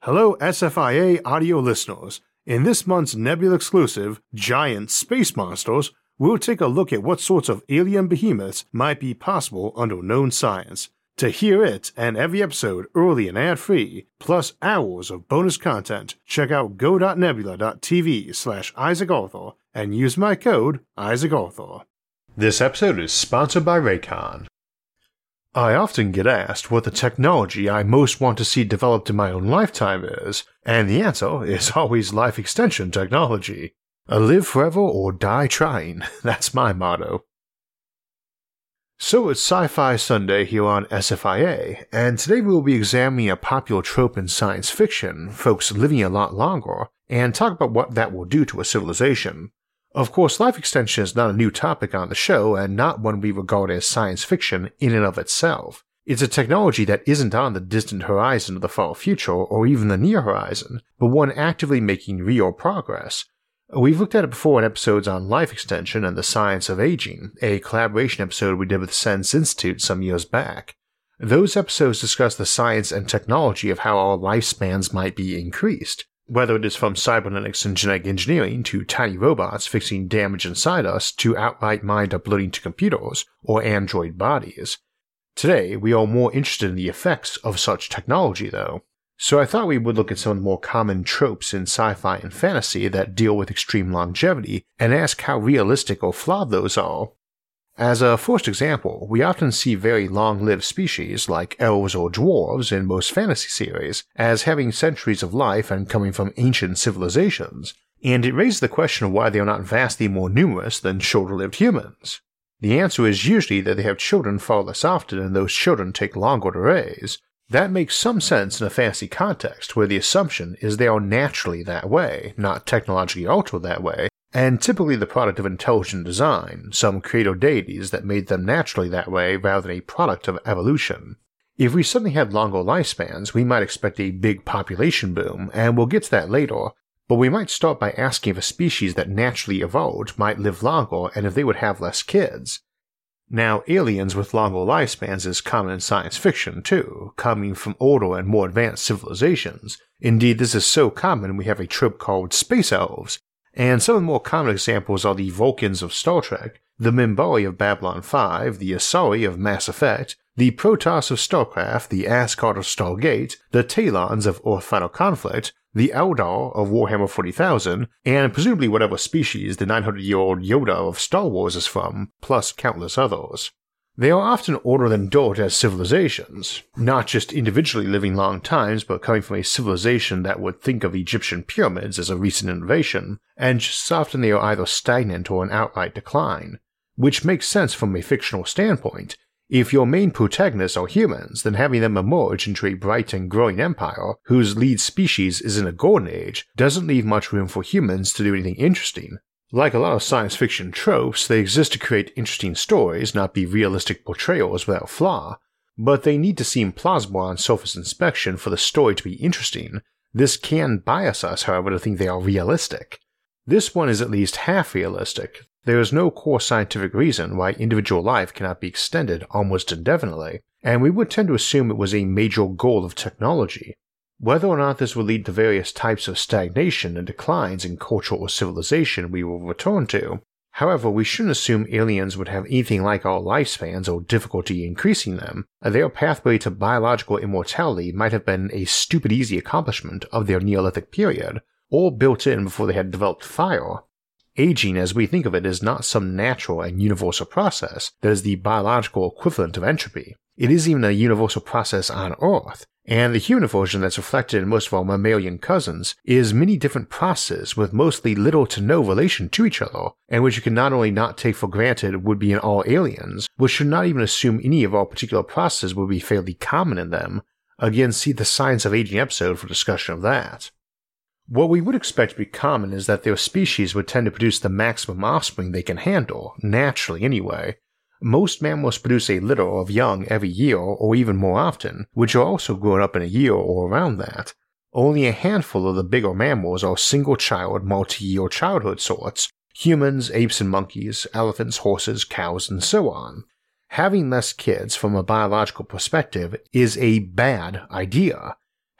Hello SFIA audio listeners. In this month's Nebula exclusive, Giant Space Monsters, we'll take a look at what sorts of alien behemoths might be possible under known science. To hear it and every episode early and ad-free, plus hours of bonus content, check out go.nebula.tv/IsaacArthur and use my code IsaacArthur. This episode is sponsored by Raycon. I often get asked what the technology I most want to see developed in my own lifetime is, and the answer is always life extension technology. Live forever or die trying, that's my motto. So it's Sci-Fi Sunday here on SFIA, and today we will be examining a popular trope in science fiction, folks living a lot longer, and talk about what that will do to a civilization. Of course, life extension is not a new topic on the show and not one we regard as science fiction in and of itself. It's a technology that isn't on the distant horizon of the far future or even the near horizon, but one actively making real progress. We've looked at it before in episodes on life extension and the science of aging, a collaboration episode we did with the SENS Institute some years back. Those episodes discuss the science and technology of how our lifespans might be increased. Whether it is from cybernetics and genetic engineering to tiny robots fixing damage inside us to outright mind uploading to computers or android bodies. Today, we are more interested in the effects of such technology though. So I thought we would look at some of the more common tropes in sci-fi and fantasy that deal with extreme longevity and ask how realistic or flawed those are. As a first example, we often see very long-lived species like elves or dwarves in most fantasy series as having centuries of life and coming from ancient civilizations, and it raises the question of why they are not vastly more numerous than shorter-lived humans. The answer is usually that they have children far less often and those children take longer to raise. That makes some sense in a fantasy context where the assumption is they are naturally that way, not technologically altered that way, and typically the product of intelligent design, some creator deities that made them naturally that way rather than a product of evolution. If we suddenly had longer lifespans, we might expect a big population boom, and we'll get to that later, but we might start by asking if a species that naturally evolved might live longer and if they would have less kids. Now, aliens with longer lifespans is common in science fiction too, coming from older and more advanced civilizations. Indeed, this is so common we have a trope called space elves, and some of the more common examples are the Vulcans of Star Trek, the Minbari of Babylon 5, the Asari of Mass Effect, the Protoss of StarCraft, the Asgard of Stargate, the Talons of Earth Final Conflict, the Eldar of Warhammer 40,000, and presumably whatever species the 900-year-old Yoda of Star Wars is from, plus countless others. They are often older than dirt as civilizations, not just individually living long times but coming from a civilization that would think of Egyptian pyramids as a recent innovation, and just as often they are either stagnant or in outright decline. Which makes sense from a fictional standpoint. If your main protagonists are humans, then having them emerge into a bright and growing empire whose lead species is in a golden age doesn't leave much room for humans to do anything interesting. Like a lot of science fiction tropes, they exist to create interesting stories, not be realistic portrayals without flaw, but they need to seem plausible on surface inspection for the story to be interesting. This can bias us, however, to think they are realistic. This one is at least half realistic. There is no core scientific reason why individual life cannot be extended almost indefinitely, and we would tend to assume it was a major goal of technology. Whether or not this will lead to various types of stagnation and declines in culture or civilization we will return to. However, we shouldn't assume aliens would have anything like our lifespans or difficulty increasing them. Their pathway to biological immortality might have been a stupid easy accomplishment of their Neolithic period, or built in before they had developed fire. Aging as we think of it is not some natural and universal process that is the biological equivalent of entropy. It is even a universal process on Earth, and the human version that's reflected in most of our mammalian cousins is many different processes with mostly little to no relation to each other, and which you can not only not take for granted would be in all aliens, but should not even assume any of our particular processes would be fairly common in them. Again, see the Science of Aging episode for discussion of that. What we would expect to be common is that their species would tend to produce the maximum offspring they can handle, naturally anyway. Most mammals produce a litter of young every year or even more often, which are also grown up in a year or around that. Only a handful of the bigger mammals are single-child, multi-year childhood sorts, humans, apes and monkeys, elephants, horses, cows, and so on. Having less kids from a biological perspective is a bad idea.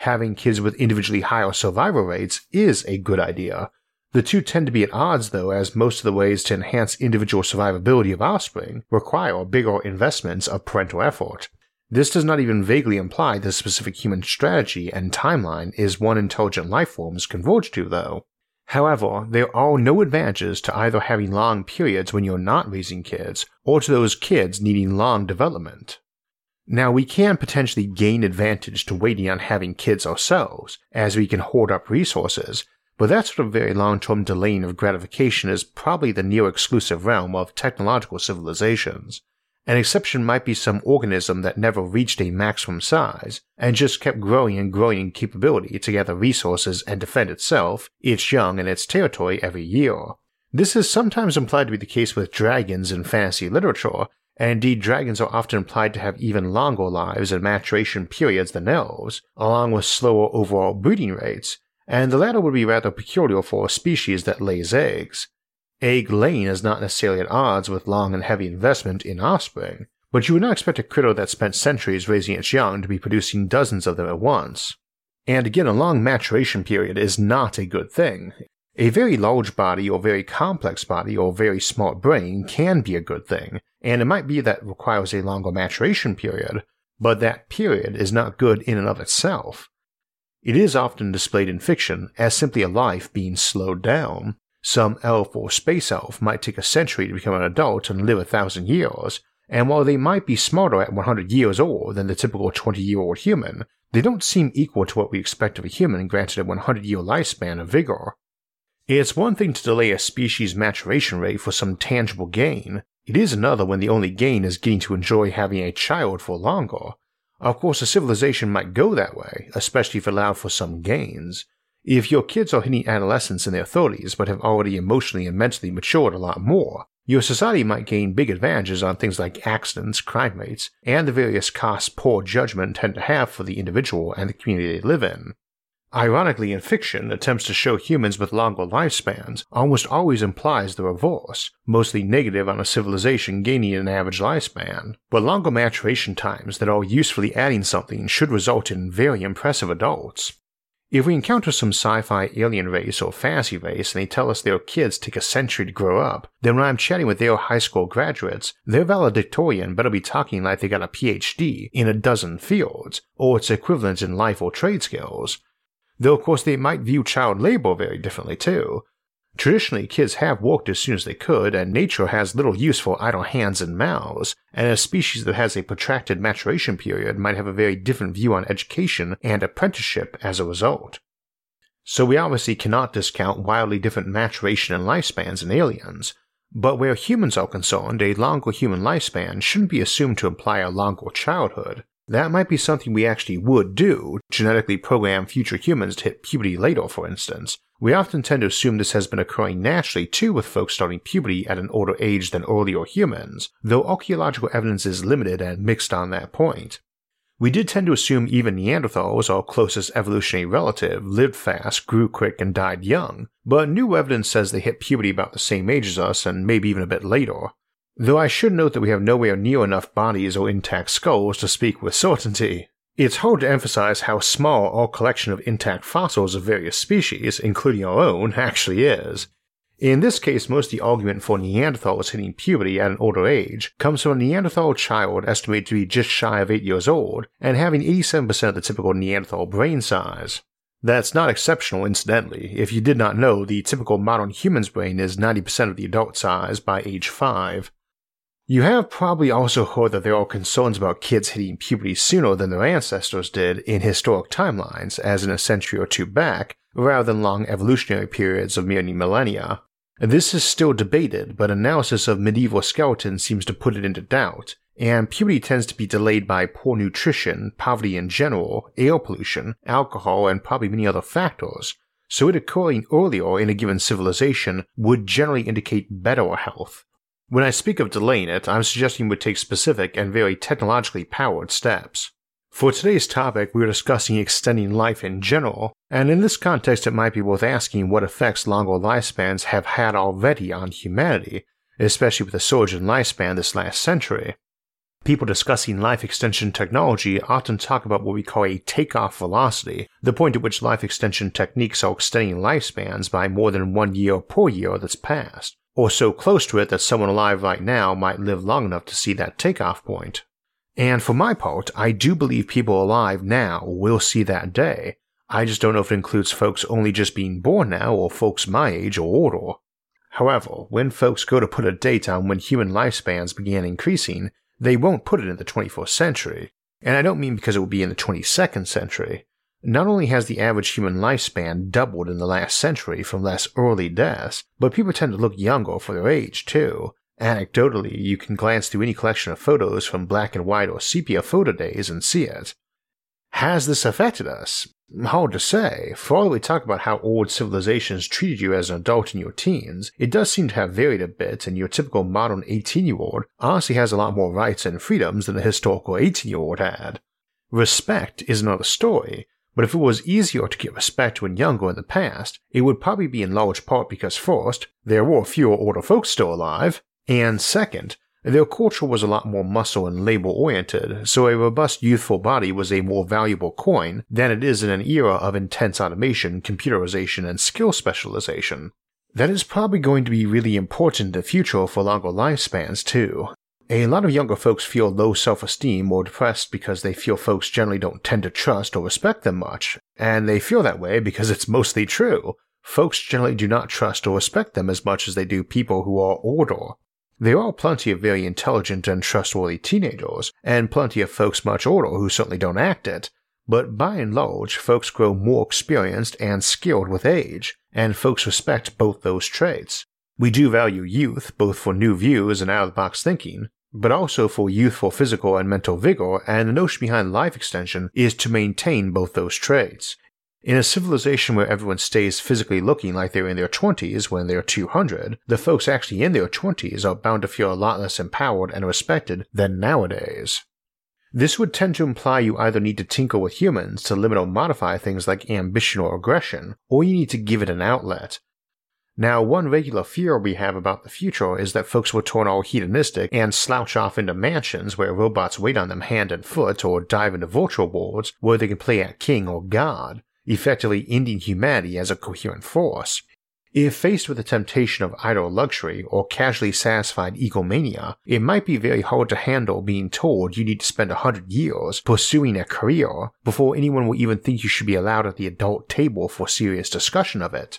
having kids with individually higher survival rates is a good idea. The two tend to be at odds though, as most of the ways to enhance individual survivability of offspring require bigger investments of parental effort. This does not even vaguely imply the specific human strategy and timeline is one intelligent life forms converge to though. However, there are no advantages to either having long periods when you're not raising kids, or to those kids needing long development. Now, we can potentially gain advantage to waiting on having kids ourselves, as we can hoard up resources, but that sort of very long-term delaying of gratification is probably the near-exclusive realm of technological civilizations. An exception might be some organism that never reached a maximum size, and just kept growing and growing in capability to gather resources and defend itself, its young, and its territory every year. This is sometimes implied to be the case with dragons in fantasy literature, and indeed dragons are often implied to have even longer lives and maturation periods than elves, along with slower overall breeding rates, and the latter would be rather peculiar for a species that lays eggs. Egg-laying is not necessarily at odds with long and heavy investment in offspring, but you would not expect a critter that spent centuries raising its young to be producing dozens of them at once. And again, a long maturation period is not a good thing. A very large body or very complex body or very smart brain can be a good thing, and it might be that it requires a longer maturation period, but that period is not good in and of itself. It is often displayed in fiction as simply a life being slowed down. Some elf or space elf might take a century to become an adult and live 1,000 years, and while they might be smarter at 100 years old than the typical 20-year-old human, they don't seem equal to what we expect of a human granted a 100-year lifespan of vigor. It's one thing to delay a species' maturation rate for some tangible gain. It is another when the only gain is getting to enjoy having a child for longer. Of course, a civilization might go that way, especially if allowed for some gains. If your kids are hitting adolescence in their 30s but have already emotionally and mentally matured a lot more, your society might gain big advantages on things like accidents, crime rates, and the various costs poor judgment tend to have for the individual and the community they live in. Ironically, in fiction, attempts to show humans with longer lifespans almost always implies the reverse, mostly negative on a civilization gaining an average lifespan, but longer maturation times that are usefully adding something should result in very impressive adults. If we encounter some sci-fi alien race or fantasy race and they tell us their kids take a century to grow up, then when I'm chatting with their high school graduates, their valedictorian better be talking like they got a PhD in a dozen fields, or its equivalent in life or trade skills. Though of course they might view child labor very differently too. Traditionally, kids have worked as soon as they could, and nature has little use for idle hands and mouths, and a species that has a protracted maturation period might have a very different view on education and apprenticeship as a result. So we obviously cannot discount wildly different maturation and lifespans in aliens, but where humans are concerned, a longer human lifespan shouldn't be assumed to imply a longer childhood. That might be something we actually would do, genetically program future humans to hit puberty later, for instance. We often tend to assume this has been occurring naturally too with folks starting puberty at an older age than earlier humans, though archaeological evidence is limited and mixed on that point. We did tend to assume even Neanderthals, our closest evolutionary relative, lived fast, grew quick, and died young, but new evidence says they hit puberty about the same age as us and maybe even a bit later. Though I should note that we have nowhere near enough bodies or intact skulls to speak with certainty. It's hard to emphasize how small our collection of intact fossils of various species, including our own, actually is. In this case, most of the argument for Neanderthals hitting puberty at an older age comes from a Neanderthal child estimated to be just shy of 8 years old and having 87% of the typical Neanderthal brain size. That's not exceptional, incidentally. If you did not know, the typical modern human's brain is 90% of the adult size by age 5. You have probably also heard that there are concerns about kids hitting puberty sooner than their ancestors did in historic timelines, as in a century or two back, rather than long evolutionary periods of merely millennia. This is still debated, but analysis of medieval skeletons seems to put it into doubt, and puberty tends to be delayed by poor nutrition, poverty in general, air pollution, alcohol, and probably many other factors, so it occurring earlier in a given civilization would generally indicate better health. When I speak of delaying it, I'm suggesting we take specific and very technologically powered steps. For today's topic, we are discussing extending life in general, and in this context it might be worth asking what effects longer lifespans have had already on humanity, especially with the surge in lifespan this last century. People discussing life extension technology often talk about what we call a takeoff velocity, the point at which life extension techniques are extending lifespans by more than 1 year per year that's passed, or so close to it that someone alive right now might live long enough to see that takeoff point. And for my part, I do believe people alive now will see that day. I just don't know if it includes folks only just being born now or folks my age or older. However, when folks go to put a date on when human lifespans began increasing, they won't put it in the 21st century, and I don't mean because it will be in the 22nd century. Not only has the average human lifespan doubled in the last century from less early deaths, but people tend to look younger for their age too. Anecdotally, you can glance through any collection of photos from black and white or sepia photo days and see it. Has this affected us? Hard to say. For all we talk about how old civilizations treated you as an adult in your teens, it does seem to have varied a bit, and your typical modern 18-year-old honestly has a lot more rights and freedoms than a historical 18-year-old had. Respect is another story, but if it was easier to get respect when younger in the past, it would probably be in large part because first, there were fewer older folks still alive, and second, their culture was a lot more muscle and labor-oriented, so a robust youthful body was a more valuable coin than it is in an era of intense automation, computerization, and skill specialization. That is probably going to be really important in the future for longer lifespans too. A lot of younger folks feel low self-esteem or depressed because they feel folks generally don't tend to trust or respect them much, and they feel that way because it's mostly true. Folks generally do not trust or respect them as much as they do people who are older. There are plenty of very intelligent and trustworthy teenagers, and plenty of folks much older who certainly don't act it, but by and large, folks grow more experienced and skilled with age, and folks respect both those traits. We do value youth, both for new views and out-of-the-box thinking, but also for youthful physical and mental vigor, and the notion behind life extension is to maintain both those traits. In a civilization where everyone stays physically looking like they're in their 20s when they're 200, the folks actually in their 20s are bound to feel a lot less empowered and respected than nowadays. This would tend to imply you either need to tinker with humans to limit or modify things like ambition or aggression, or you need to give it an outlet. Now, one regular fear we have about the future is that folks will turn all hedonistic and slouch off into mansions where robots wait on them hand and foot, or dive into virtual worlds where they can play at king or god, effectively ending humanity as a coherent force. If faced with the temptation of idle luxury or casually satisfied egomania, it might be very hard to handle being told you need to spend 100 years pursuing a career before anyone will even think you should be allowed at the adult table for serious discussion of it.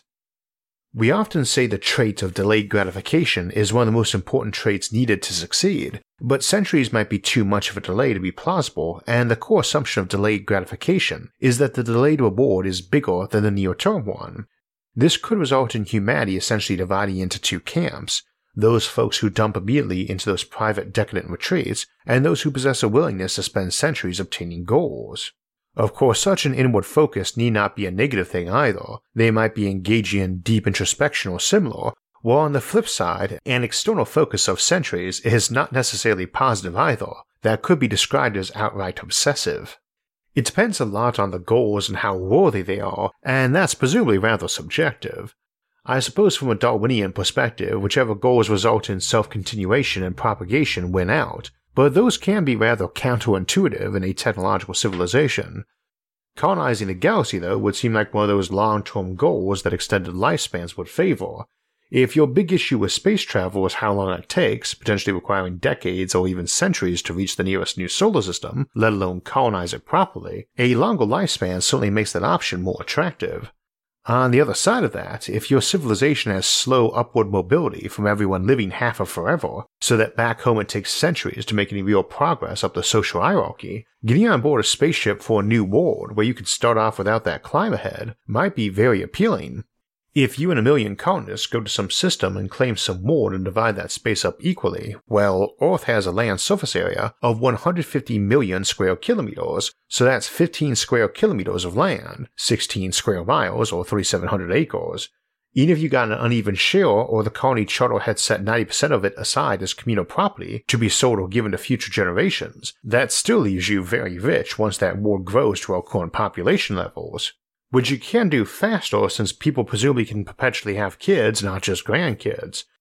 We often say the trait of delayed gratification is one of the most important traits needed to succeed, but centuries might be too much of a delay to be plausible, and the core assumption of delayed gratification is that the delayed reward is bigger than the near-term one. This could result in humanity essentially dividing into two camps, those folks who dump immediately into those private decadent retreats, and those who possess a willingness to spend centuries obtaining goals. Of course, such an inward focus need not be a negative thing either. They might be engaging in deep introspection or similar, while on the flip side, an external focus of centuries is not necessarily positive either. That could be described as outright obsessive. It depends a lot on the goals and how worthy they are, and that's presumably rather subjective. I suppose from a Darwinian perspective, whichever goals result in self-continuation and propagation win out, but those can be rather counterintuitive in a technological civilization. Colonizing the galaxy, though, would seem like one of those long-term goals that extended lifespans would favor. If your big issue with space travel is how long it takes, potentially requiring decades or even centuries to reach the nearest new solar system, let alone colonize it properly, a longer lifespan certainly makes that option more attractive. On the other side of that, if your civilization has slow upward mobility from everyone living half of forever, so that back home it takes centuries to make any real progress up the social hierarchy, getting on board a spaceship for a new world where you can start off without that climb ahead might be very appealing. If you and a million colonists go to some system and claim some world and divide that space up equally, well, Earth has a land surface area of 150 million square kilometers, so that's 15 square kilometers of land, 16 square miles or 3,700 acres. Even if you got an uneven share or the colony charter had set 90% of it aside as communal property to be sold or given to future generations, that still leaves you very rich once that world grows to our current population levels. Which you can do faster since people presumably can perpetually have kids, not just grandkids.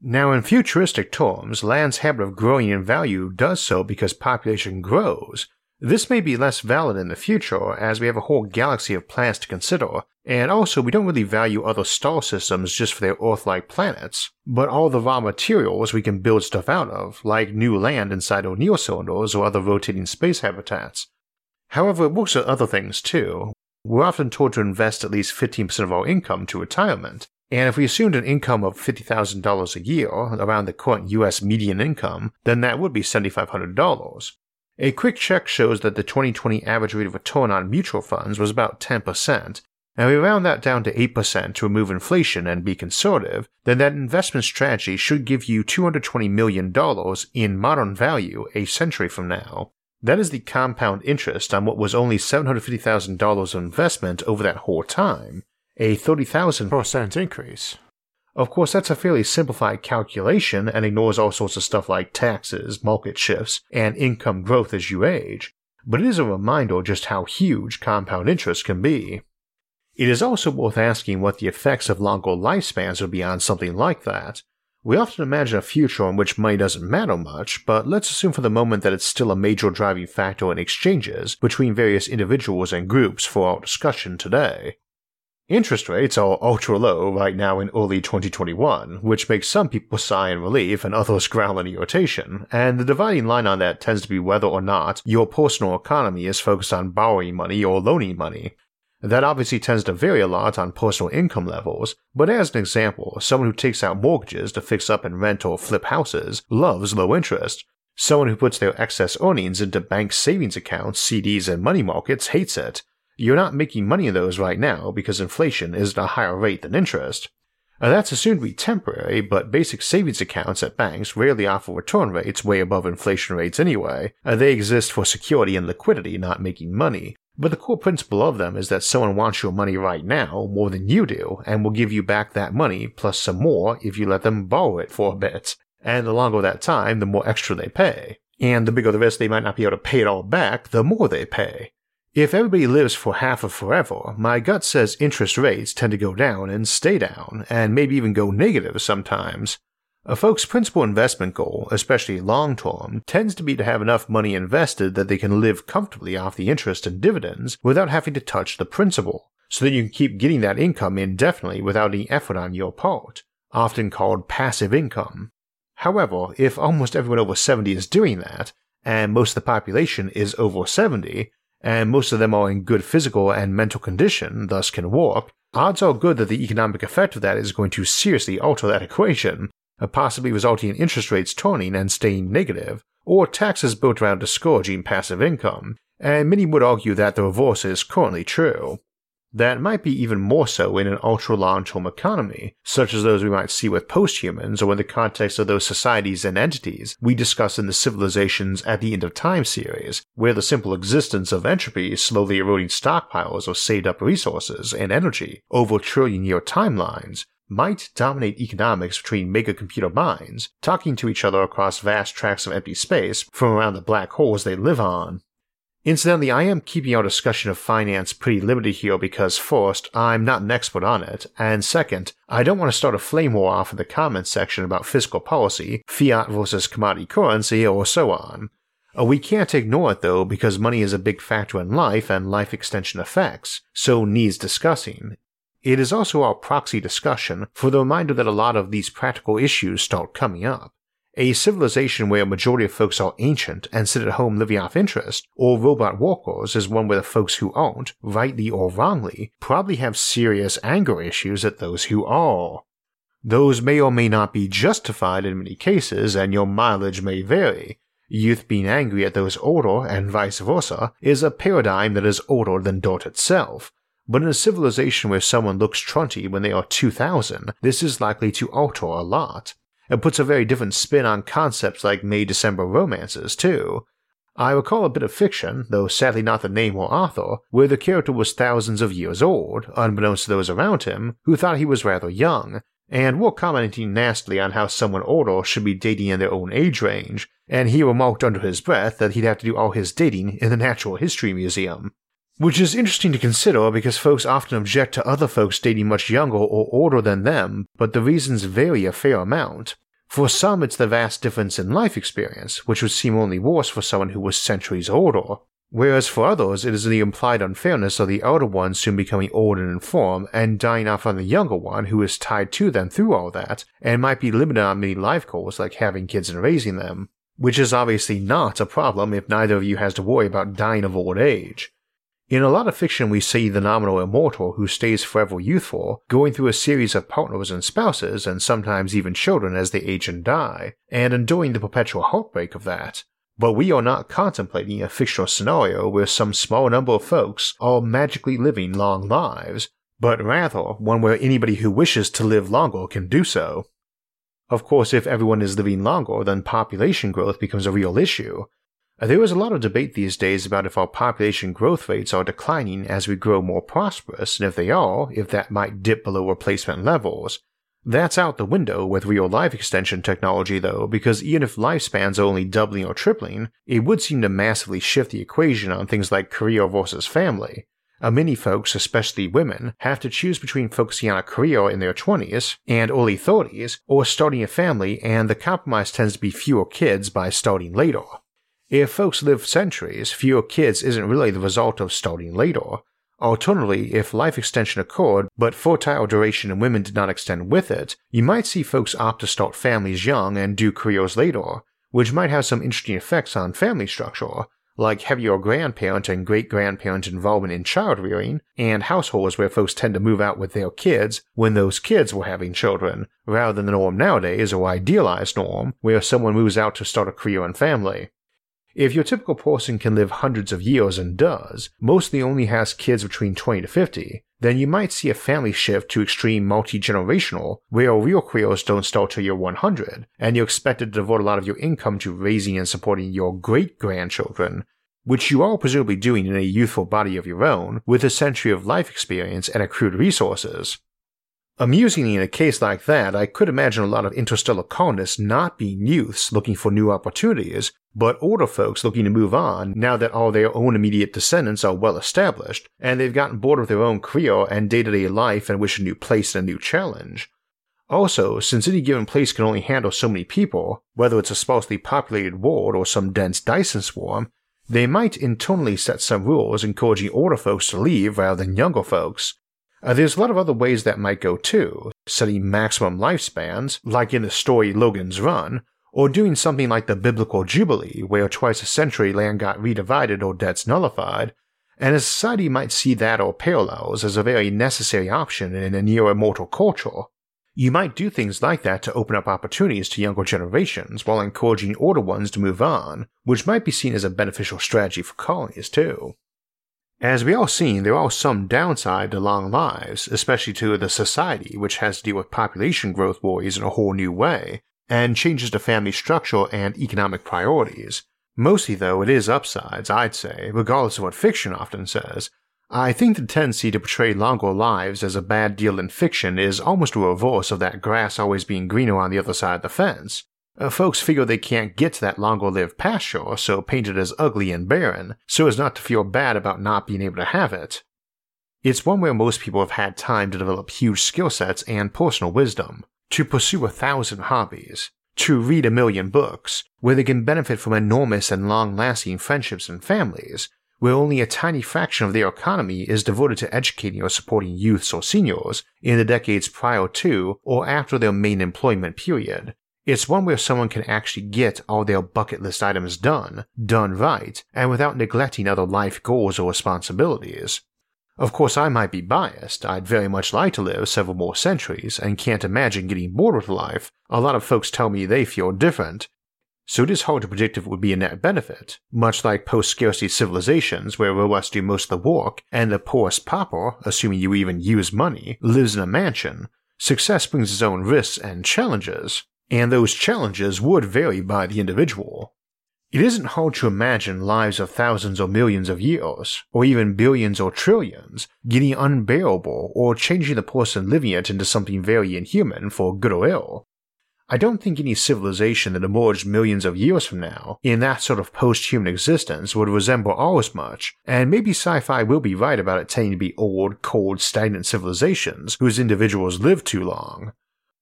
Now, in futuristic terms, land's habit of growing in value does so because population grows. This may be less valid in the future, as we have a whole galaxy of planets to consider, and also we don't really value other star systems just for their Earth-like planets, but all the raw materials we can build stuff out of, like new land inside O'Neill cylinders or other rotating space habitats. However, it works with other things too. We're often told to invest at least 15% of our income to retirement, and if we assumed an income of $50,000 a year, around the current US median income, then that would be $7,500. A quick check shows that the 2020 average rate of return on mutual funds was about 10%, and we round that down to 8% to remove inflation and be conservative, then that investment strategy should give you $220 million in modern value a century from now. That is the compound interest on what was only $750,000 of investment over that whole time, a 30,000% increase. Of course, that's a fairly simplified calculation and ignores all sorts of stuff like taxes, market shifts, and income growth as you age, but it is a reminder just how huge compound interest can be. It is also worth asking what the effects of longer lifespans would be on something like that. We often imagine a future in which money doesn't matter much, but let's assume for the moment that it's still a major driving factor in exchanges between various individuals and groups for our discussion today. Interest rates are ultra low right now in early 2021, which makes some people sigh in relief and others growl in irritation, and the dividing line on that tends to be whether or not your personal economy is focused on borrowing money or loaning money. That obviously tends to vary a lot on personal income levels, but as an example, someone who takes out mortgages to fix up and rent or flip houses loves low interest. Someone who puts their excess earnings into bank savings accounts, CDs, and money markets hates it. You're not making money in those right now because inflation is at a higher rate than interest. That's assumed to be temporary, but basic savings accounts at banks rarely offer return rates way above inflation rates anyway. They exist for security and liquidity, not making money. But the core principle of them is that someone wants your money right now more than you do and will give you back that money plus some more if you let them borrow it for a bit. And the longer that time, the more extra they pay. And the bigger the risk they might not be able to pay it all back, the more they pay. If everybody lives for half of forever, my gut says interest rates tend to go down and stay down, and maybe even go negative sometimes. A folks' principal investment goal, especially long-term, tends to be to have enough money invested that they can live comfortably off the interest and dividends without having to touch the principal, so that you can keep getting that income indefinitely without any effort on your part, often called passive income. However, if almost everyone over 70 is doing that, and most of the population is over 70, and most of them are in good physical and mental condition, thus can work, odds are good that the economic effect of that is going to seriously alter that equation, possibly resulting in interest rates turning and staying negative, or taxes built around discouraging passive income, and many would argue that the reverse is currently true. That might be even more so in an ultra-long-term economy, such as those we might see with posthumans or in the context of those societies and entities we discuss in the Civilizations at the End of Time series, where the simple existence of entropy slowly eroding stockpiles of saved-up resources and energy over trillion-year timelines might dominate economics between mega-computer minds, talking to each other across vast tracts of empty space from around the black holes they live on. Incidentally, I am keeping our discussion of finance pretty limited here because first, I'm not an expert on it, and second, I don't want to start a flame war off in the comments section about fiscal policy, fiat versus commodity currency, or so on. We can't ignore it though because money is a big factor in life and life extension effects, so needs discussing. It is also our proxy discussion for the reminder that a lot of these practical issues start coming up. A civilization where a majority of folks are ancient and sit at home living off interest, or robot workers is one where the folks who aren't, rightly or wrongly, probably have serious anger issues at those who are. Those may or may not be justified in many cases and your mileage may vary. Youth being angry at those older and vice versa is a paradigm that is older than dirt itself. But in a civilization where someone looks trunty when they are 2000, this is likely to alter a lot. It puts a very different spin on concepts like May-December romances, too. I recall a bit of fiction, though sadly not the name or author, where the character was thousands of years old, unbeknownst to those around him, who thought he was rather young, and were commenting nastily on how someone older should be dating in their own age range, and he remarked under his breath that he'd have to do all his dating in the Natural History Museum. Which is interesting to consider because folks often object to other folks dating much younger or older than them, but the reasons vary a fair amount. For some, it's the vast difference in life experience, which would seem only worse for someone who was centuries older, whereas for others it is the implied unfairness of the elder one soon becoming old and infirm and dying off on the younger one who is tied to them through all that and might be limited on many life goals like having kids and raising them, which is obviously not a problem if neither of you has to worry about dying of old age. In a lot of fiction we see the nominal immortal who stays forever youthful, going through a series of partners and spouses and sometimes even children as they age and die, and enduring the perpetual heartbreak of that. But we are not contemplating a fictional scenario where some small number of folks are magically living long lives, but rather one where anybody who wishes to live longer can do so. Of course, if everyone is living longer, then population growth becomes a real issue. There is a lot of debate these days about if our population growth rates are declining as we grow more prosperous, and if they are, if that might dip below replacement levels. That's out the window with real life extension technology though, because even if lifespans are only doubling or tripling, it would seem to massively shift the equation on things like career versus family. Many folks, especially women, have to choose between focusing on a career in their 20s and early 30s or starting a family, and the compromise tends to be fewer kids by starting later. If folks live centuries, fewer kids isn't really the result of starting later. Alternatively, if life extension occurred but fertile duration in women did not extend with it, you might see folks opt to start families young and do careers later, which might have some interesting effects on family structure, like heavier grandparent and great-grandparent involvement in child rearing, and households where folks tend to move out with their kids when those kids were having children, rather than the norm nowadays or idealized norm where someone moves out to start a career and family. If your typical person can live hundreds of years and does, mostly only has kids between 20 to 50, then you might see a family shift to extreme multi-generational, where real careers don't start till you're 100, and you're expected to devote a lot of your income to raising and supporting your great-grandchildren, which you are presumably doing in a youthful body of your own, with a century of life experience and accrued resources. Amusingly, in a case like that, I could imagine a lot of interstellar colonists not being youths looking for new opportunities, but older folks looking to move on now that all their own immediate descendants are well established, and they've gotten bored of their own career and day-to-day life and wish a new place and a new challenge. Also, since any given place can only handle so many people, whether it's a sparsely populated world or some dense Dyson swarm, they might internally set some rules encouraging older folks to leave rather than younger folks. There's a lot of other ways that might go too, setting maximum lifespans, like in the story Logan's Run, or doing something like the biblical Jubilee, where twice a century land got redivided or debts nullified, and a society might see that or parallels as a very necessary option in a near-immortal culture. You might do things like that to open up opportunities to younger generations while encouraging older ones to move on, which might be seen as a beneficial strategy for colonies too. As we all seen, there are some downside to long lives, especially to the society which has to deal with population growth worries in a whole new way, and changes to family structure and economic priorities. Mostly though, it is upsides, I'd say, regardless of what fiction often says. I think the tendency to portray longer lives as a bad deal in fiction is almost a reverse of that grass always being greener on the other side of the fence. Folks figure they can't get to that longer-lived pasture, so paint it as ugly and barren, so as not to feel bad about not being able to have it. It's one where most people have had time to develop huge skill sets and personal wisdom, to pursue 1,000 hobbies, to read 1,000,000 books, where they can benefit from enormous and long-lasting friendships and families, where only a tiny fraction of their economy is devoted to educating or supporting youths or seniors in the decades prior to or after their main employment period. It's one where someone can actually get all their bucket list items done right, and without neglecting other life goals or responsibilities. Of course, I might be biased. I'd very much like to live several more centuries and can't imagine getting bored with life. A lot of folks tell me they feel different. So it is hard to predict if it would be a net benefit, much like post-scarcity civilizations where robots do most of the work and the poorest pauper, assuming you even use money, lives in a mansion. Success brings its own risks and challenges, and those challenges would vary by the individual. It isn't hard to imagine lives of thousands or millions of years, or even billions or trillions, getting unbearable or changing the person living it into something very inhuman for good or ill. I don't think any civilization that emerged millions of years from now, in that sort of post-human existence, would resemble ours much, and maybe sci-fi will be right about it tending to be old, cold, stagnant civilizations whose individuals live too long.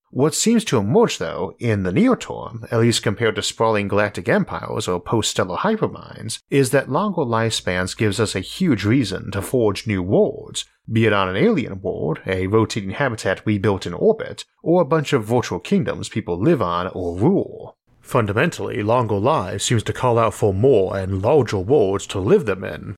What seems to emerge, though, in the near term, at least compared to sprawling galactic empires or post-stellar hyperminds, is that longer lifespans gives us a huge reason to forge new worlds, be it on an alien world, a rotating habitat we built in orbit, or a bunch of virtual kingdoms people live on or rule. Fundamentally, longer lives seems to call out for more and larger worlds to live them in.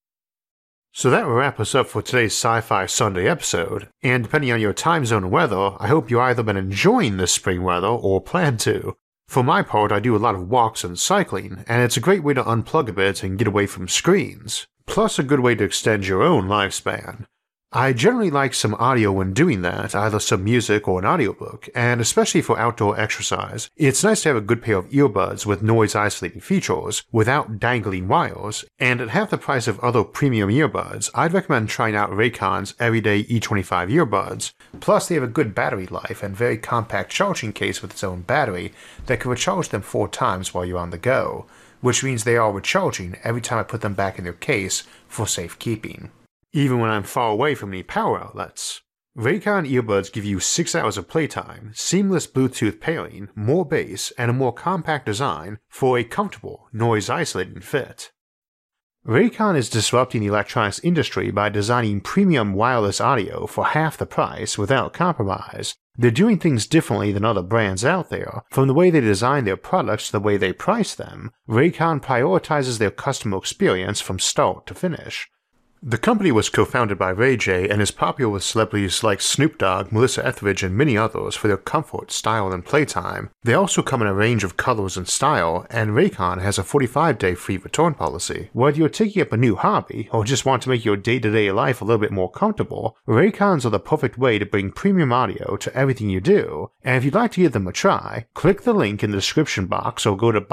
So that will wrap us up for today's Sci-Fi Sunday episode, and depending on your time zone and weather, I hope you've either been enjoying this spring weather or plan to. For my part, I do a lot of walks and cycling, and it's a great way to unplug a bit and get away from screens, plus a good way to extend your own lifespan. I generally like some audio when doing that, either some music or an audiobook, and especially for outdoor exercise, it's nice to have a good pair of earbuds with noise-isolating features without dangling wires, and at half the price of other premium earbuds, I'd recommend trying out Raycon's Everyday E25 earbuds. Plus, they have a good battery life and very compact charging case with its own battery that can recharge them 4 times while you're on the go, which means they are recharging every time I put them back in their case for safekeeping, even when I'm far away from any power outlets. Raycon earbuds give you 6 hours of playtime, seamless Bluetooth pairing, more bass, and a more compact design for a comfortable, noise-isolating fit. Raycon is disrupting the electronics industry by designing premium wireless audio for half the price without compromise. They're doing things differently than other brands out there. From the way they design their products to the way they price them, Raycon prioritizes their customer experience from start to finish. The company was co-founded by Ray J and is popular with celebrities like Snoop Dogg, Melissa Etheridge, and many others for their comfort, style, and playtime. They also come in a range of colors and style, and Raycon has a 45-day free return policy. Whether you're taking up a new hobby or just want to make your day-to-day life a little bit more comfortable, Raycons are the perfect way to bring premium audio to everything you do. And if you'd like to give them a try, click the link in the description box or go to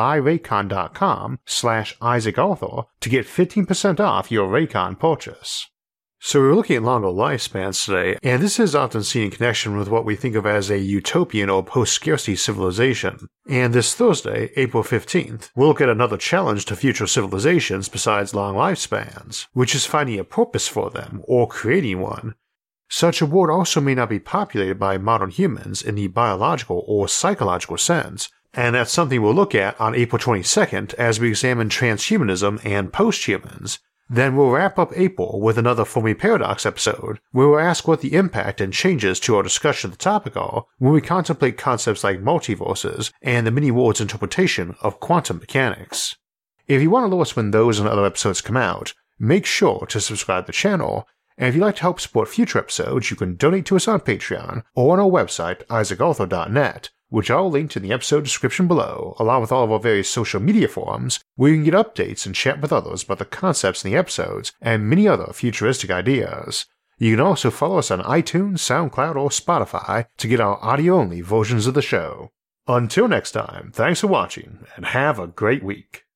buyraycon.com/IsaacArthur to get 15% off your Raycon purchase. So we're looking at longer lifespans today, and this is often seen in connection with what we think of as a utopian or post-scarcity civilization. And this Thursday, April 15th, we'll look at another challenge to future civilizations besides long lifespans, which is finding a purpose for them, or creating one. Such a world also may not be populated by modern humans in the biological or psychological sense, and that's something we'll look at on April 22nd as we examine transhumanism and post-humans. Then we'll wrap up April with another Fermi Paradox episode, where we'll ask what the impact and changes to our discussion of the topic are when we contemplate concepts like multiverses and the many worlds interpretation of quantum mechanics. If you want to know us when those and other episodes come out, make sure to subscribe to the channel, and if you'd like to help support future episodes, you can donate to us on Patreon or on our website, isaacarthur.net, which I'll link in the episode description below, along with all of our various social media forums, where you can get updates and chat with others about the concepts in the episodes and many other futuristic ideas. You can also follow us on iTunes, SoundCloud, or Spotify to get our audio-only versions of the show. Until next time, thanks for watching, and have a great week.